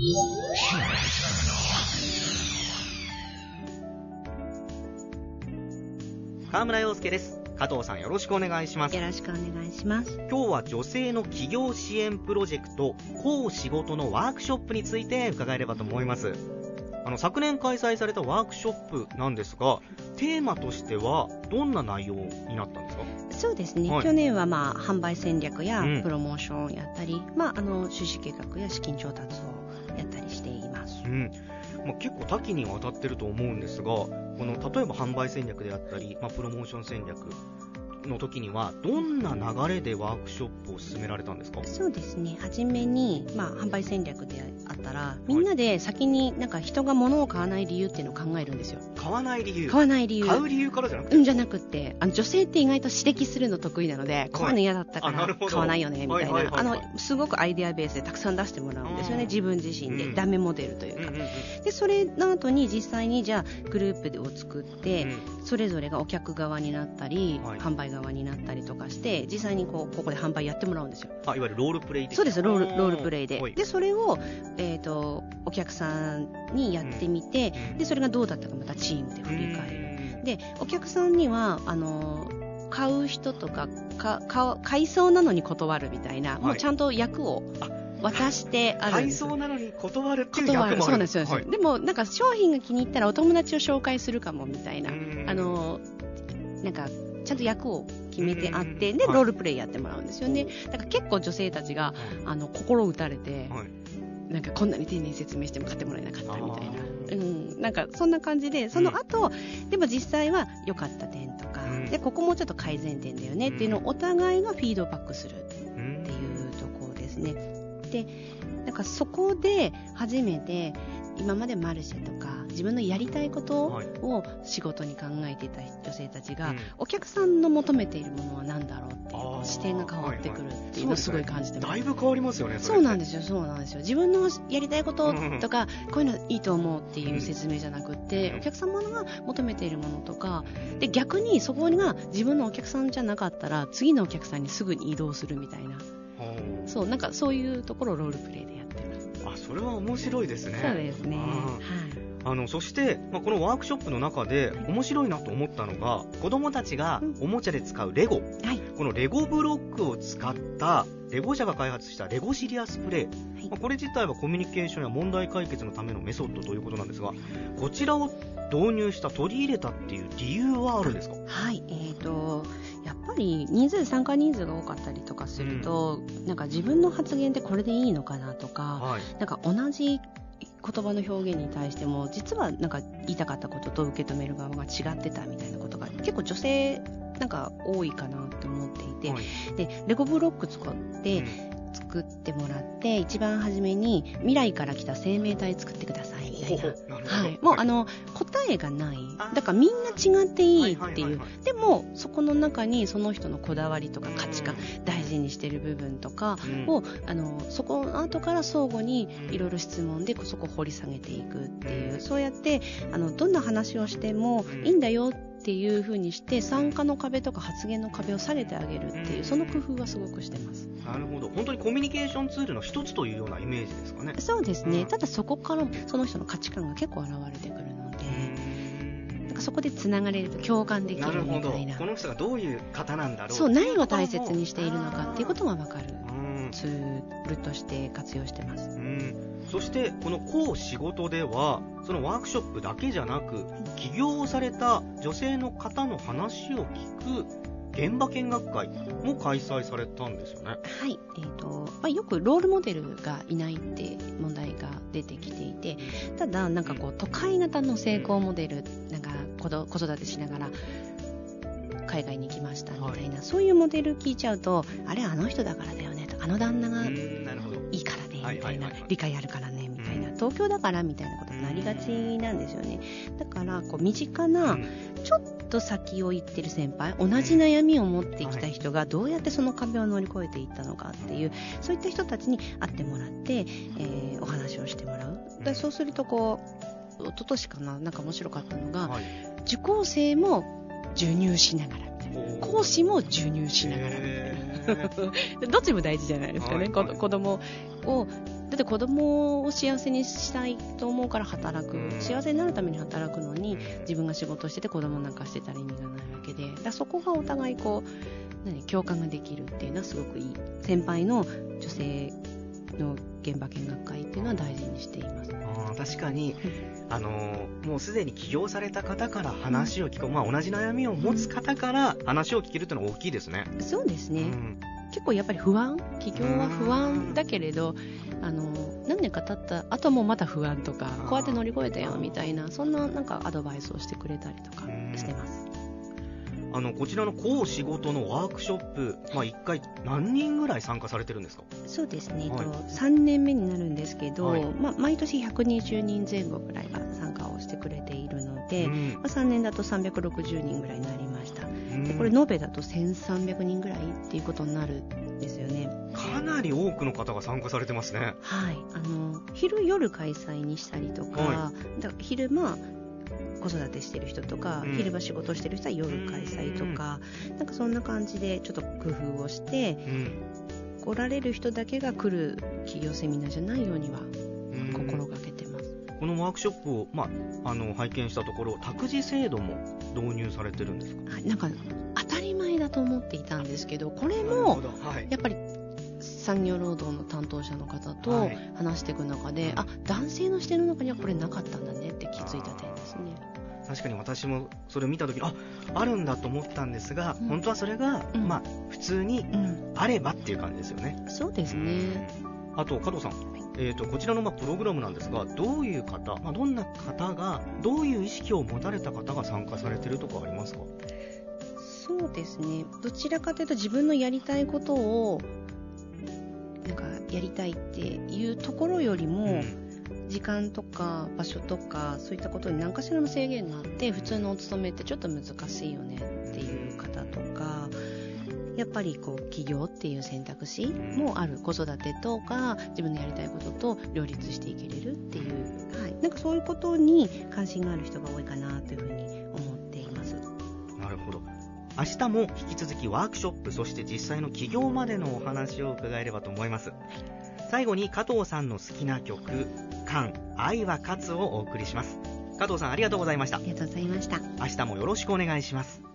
川村陽介です。加藤さん、よろしくお願いします。 よろしくお願いします。 今日は女性の起業支援プロジェクト仕事のワークショップについて伺えればと思います。昨年開催されたワークショップなんですが、テーマとしてはどんな内容になったんですか？ そうですね、去年は販売戦略やプロモーションをやったり、収支計画や資金調達をやったりしています。 結構多岐にわたってると思うんですが、例えば販売戦略であったり、プロモーション戦略の時にはどんな流れでワークショップを進められたんですか？ そうですね、初めに、販売戦略であったら、みんなで先に人が物を買わない理由っていうのを考えるんですよ。 買わない理由買う理由からじゃなくて、女性って意外と指摘するの得意なので、こういうの嫌だったから買わないよねみたいな、すごくアイデアベースでたくさん出してもらうんですよね、自分自身で、ダメモデルというか、でそれの後に実際にじゃあグループを作って、それぞれがお客側になったり、販売側になったりとかして、実際にここで販売やってもらうんですよ。 いわゆるロールプレイ的な。 そうです、ロールプレイで、でそれを、お客さんにやってみて、でそれがどうだったかまたチームで振り返る。でお客さんには買う人とか買いそうなのに断るみたいな、もうちゃんと役を渡してあるんです。 買いそうなのに断るっていう役もある。 そうなんですよ、でも商品が気に入ったらお友達を紹介するかもみたいな、ちゃんと役を決めてあって、でロールプレイやってもらうんですよね。だから結構女性たちが心打たれて、こんなに丁寧に説明しても買ってもらえなかったみたいな、そんな感じで、その後、でも実際は良かった点とか、でここもちょっと改善点だよねっていうのをお互いがフィードバックするっていうところですね。でそこで初めて今までマルシェとか自分のやりたいことを仕事に考えていた女性たちが、お客さんの求めているものは何だろうっていう視点が変わってくるっていうのをすごい感じてます。 だいぶ変わりますよね。 そうなんですよ。自分のやりたいこととか、こういうのいいと思うっていう説明じゃなくって、お客様が求めているものとかで、逆にそこが自分のお客さんじゃなかったら次のお客さんにすぐに移動するみたいな、そういうところをロールプレイでやってます。 それは面白いですね。 そうですね。 そして、このワークショップの中で面白いなと思ったのが、子どもたちがおもちゃで使うレゴ、このレゴブロックを使ったレゴ社が開発したレゴシリアスプレイ、これ自体はコミュニケーションや問題解決のためのメソッドということなんですが、こちらを導入した取り入れたっていう理由はあるんですか？ やっぱり参加人数が多かったりとかすると、自分の発言ってこれでいいのかなとか、同じ言葉の表現に対しても実は言いたかったことと受け止める側が違ってたみたいなことが結構女性多いかなと思っていて、でレゴブロック使って作ってもらって、一番初めに未来から来た生命体作ってくださいみたいな、もう答えがない、だからみんな違っていいっていう、でもそこの中にその人のこだわりとか価値観、大事にしてる部分とかを、そこの後から相互にいろいろ質問でそこを掘り下げていくっていう、そうやってどんな話をしてもいいんだよっていう風にして、参加の壁とか発言の壁を下げてあげるっていう、その工夫はすごくしてます。 なるほど。本当にコミュニケーションツールの一つというようなイメージですかね。 そうですね、ただそこからその人の価値観が結構現れてくるので、そこでつながれると共感できるみたいな。 この人がどういう方なんだろう、 そう、何を大切にしているのかっていうことが分かるツールとして活用してます。 そしてこの仕事では、そのワークショップだけじゃなく、起業をされた女性の方の話を聞く現場見学会も開催されたんですよね。 よくロールモデルがいないって問題が出てきていて、ただ都会型の成功モデル、子育てしながら海外に行きましたみたいな、そういうモデル聞いちゃうと、あれあの人だからだよねと、旦那がいいからねみたいな、理解あるからねみたいな、東京だからみたいなことになりがちなんですよね。だから身近なちょっと先を行ってる先輩、同じ悩みを持ってきた人がどうやってその壁を乗り越えていったのかっていう、そういった人たちに会ってもらって、お話をしてもらう。でそうすると一昨年かな、面白かったのが、受講生も授乳しながらみたいな、講師も授乳しながらみたいなどっちも大事じゃないですかね。子供をだって子供を幸せにしたいと思うから働く、幸せになるために働くのに、自分が仕事してて子供なんかしてたら意味がないわけで、だそこがお互いこう共感ができるっていうのはすごくいい。先輩の女性の現場見学会っていうのは大事にしています。 確かにもうすでに起業された方から話を聞く、同じ悩みを持つ方から話を聞けるっていうのは大きいですね。 そうですね、結構やっぱり起業は不安だけれど、何年か経った後もまた不安とか、こうやって乗り越えたよみたいな、そんなアドバイスをしてくれたりとかしてます。 こちらの仕事のワークショップ、1回何人ぐらい参加されてるんですか？ そうですね、3年目になるんですけど、毎年120人前後ぐらいが参加をしてくれているので、3年だと360人ぐらいになりました。でこれ延べだと1300人ぐらいっていうことになるんですよね。 かなり多くの方が参加されてますね。 はい、昼夜開催にしたりとか、昼間子育てしてる人とか、昼間仕事してる人は夜開催とか、そんな感じでちょっと工夫をして、来られる人だけが来る企業セミナーじゃないようには心がけてます。 このワークショップを、拝見したところ、託児制度も導入されてるんですか？ 当たり前だと思っていたんですけど、これもやっぱり産業労働の担当者の方と話していく中で、男性の視点の中にはこれなかったんだねって気づいた点ですね。 確かに私もそれを見たとき、あるんだと思ったんですが、本当はそれが、普通にあればっていう感じですよね。 そうですね。 あと加藤さん、こちらのプログラムなんですが、どういう方、どんな方が、どういう意識を持たれた方が参加されてるとかありますか？ そうですね、どちらかというと自分のやりたいことをやりたいっていうところよりも、時間とか場所とかそういったことに何かしらの制限があって、普通のお勤めってちょっと難しいよねっていう方とか、やっぱり起業っていう選択肢もある、子育てとか自分のやりたいことと両立していけれるっていう、そういうことに関心がある人が多いかなというふうに思っています。 なるほど。明日も引き続きワークショップ、そして実際の起業までのお話を伺えればと思います。最後に加藤さんの好きな曲、カ愛は勝つをお送りします。加藤さん、ありがとうございました。 ありがとうございました。 明日もよろしくお願いします。